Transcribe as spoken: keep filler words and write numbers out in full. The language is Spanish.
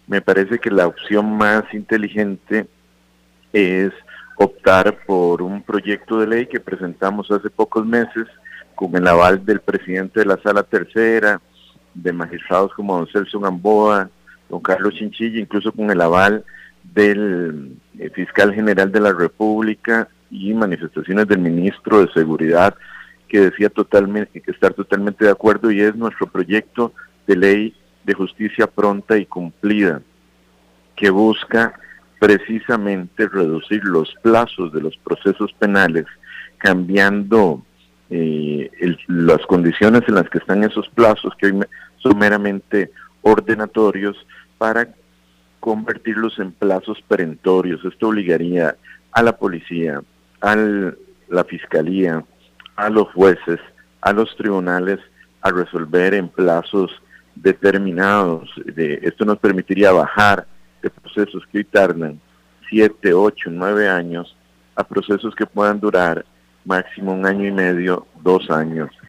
Me parece que la opción más inteligente es optar por un proyecto de ley que presentamos hace pocos meses con el aval del presidente de la Sala Tercera, de magistrados como don Celso Gamboa, don Carlos Chinchilla, incluso con el aval del eh, fiscal general de la República y manifestaciones del ministro de Seguridad, que decía totalmente que estar totalmente de acuerdo, y es nuestro proyecto de ley de justicia pronta y cumplida, que busca precisamente reducir los plazos de los procesos penales, cambiando eh, el, las condiciones en las que están esos plazos, que hoy son meramente ordenatorios, para convertirlos en plazos perentorios. Esto obligaría a la policía, a la fiscalía, a los jueces, a los tribunales a resolver en plazos determinados. De, esto nos permitiría bajar de procesos que hoy tardan siete, ocho, nueve años a procesos que puedan durar máximo un año y medio, dos años.